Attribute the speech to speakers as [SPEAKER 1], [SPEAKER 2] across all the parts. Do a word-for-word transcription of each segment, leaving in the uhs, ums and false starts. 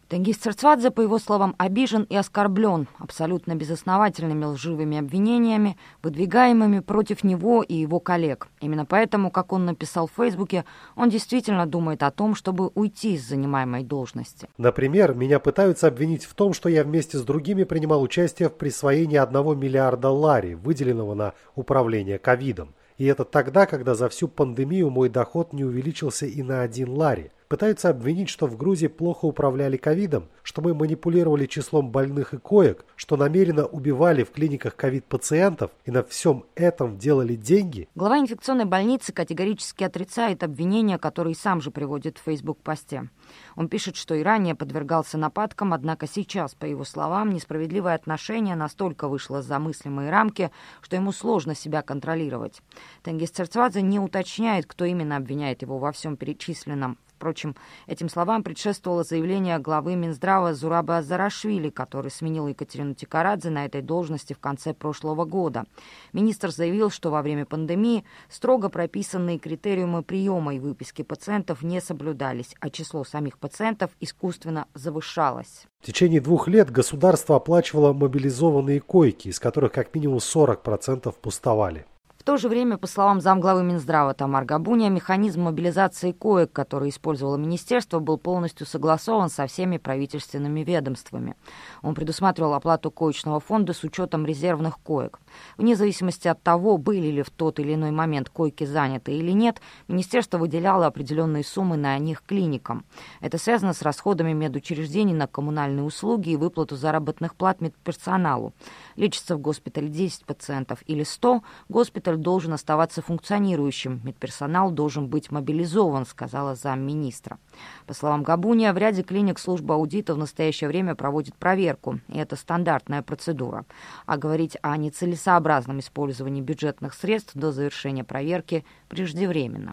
[SPEAKER 1] Тенгиз Церцвадзе, по его словам, обижен и оскорблен абсолютно безосновательными лживыми обвинениями, выдвигаемыми против него и его коллег. Именно поэтому, как он написал в Фейсбуке, он действительно думает о том, чтобы уйти из занимаемой должности.
[SPEAKER 2] Например, меня пытаются обвинить в том, что я вместе с другими принимал участие в присвоении одного миллиарда лари, выделенного на управление ковидом. И это тогда, когда за всю пандемию мой доход не увеличился и на один лари. Пытаются обвинить, что в Грузии плохо управляли ковидом, что мы манипулировали числом больных и коек, что намеренно убивали в клиниках ковид-пациентов и на всем этом делали деньги.
[SPEAKER 1] Глава инфекционной больницы категорически отрицает обвинения, которые сам же приводит в фейсбук-посте. Он пишет, что и ранее подвергался нападкам, однако сейчас, по его словам, несправедливое отношение настолько вышло за мыслимые рамки, что ему сложно себя контролировать. Тенгиз Церцвадзе не уточняет, кто именно обвиняет его во всем перечисленном. Впрочем, этим словам предшествовало заявление главы Минздрава Зураба Зарашвили, который сменил Екатерину Тикарадзе на этой должности в конце прошлого года. Министр заявил, что во время пандемии строго прописанные критериумы приема и выписки пациентов не соблюдались, а число самих пациентов искусственно завышалось.
[SPEAKER 2] В течение двух лет государство оплачивало мобилизованные койки, из которых как минимум сорок процентов пустовали.
[SPEAKER 1] В то же время, по словам замглавы Минздрава Тамар Габуния, механизм мобилизации коек, который использовало министерство, был полностью согласован со всеми правительственными ведомствами. Он предусматривал оплату коечного фонда с учетом резервных коек. Вне зависимости от того, были ли в тот или иной момент койки заняты или нет, министерство выделяло определенные суммы на них клиникам. Это связано с расходами медучреждений на коммунальные услуги и выплату заработных плат медперсоналу. Лечится в госпитале десять пациентов или сто, госпиталь должен оставаться функционирующим, медперсонал должен быть мобилизован, сказала замминистра. По словам Габуния, в ряде клиник служба аудита в настоящее время проводит проверку, и это стандартная процедура. А говорить о нецелесообразном использовании бюджетных средств до завершения проверки преждевременно.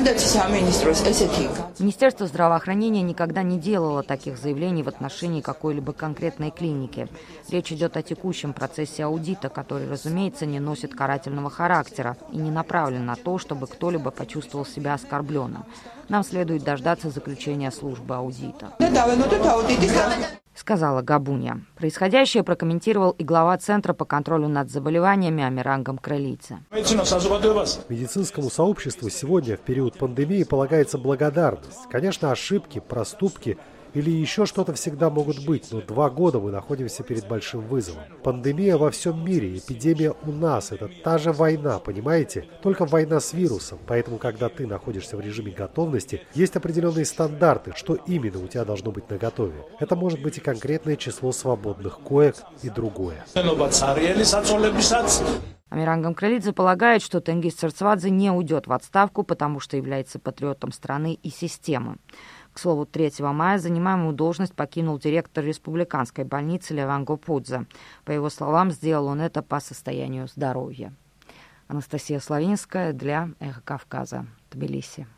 [SPEAKER 1] Министерство здравоохранения никогда не делало таких заявлений в отношении какой-либо конкретной клиники. Речь идет о текущем процессе аудита, который, разумеется, не носит карательного характера и не направлен на то, чтобы кто-либо почувствовал себя оскорбленным. Нам следует дождаться заключения службы аудита, сказала Габуния. Происходящее прокомментировал и глава Центра по контролю над заболеваниями Амиран Гамкрелидзе.
[SPEAKER 2] Медицинскому сообществу сегодня в период пандемии полагается благодарность. Конечно, ошибки, проступки или еще что-то всегда могут быть, но два года мы находимся перед большим вызовом. Пандемия во всем мире, эпидемия у нас – это та же война, понимаете? Только война с вирусом. Поэтому, когда ты находишься в режиме готовности, есть определенные стандарты, что именно у тебя должно быть наготове. Это может быть и конкретное число свободных коек и другое.
[SPEAKER 1] Амиран Гамкрелидзе полагает, что Тенгиз Церцвадзе не уйдет в отставку, потому что является патриотом страны и системы. К слову, третьего мая занимаемую должность покинул директор республиканской больницы Леван Гопудзе. По его словам, сделал он это по состоянию здоровья. Анастасия Славинская для «Эхо Кавказа», Тбилиси.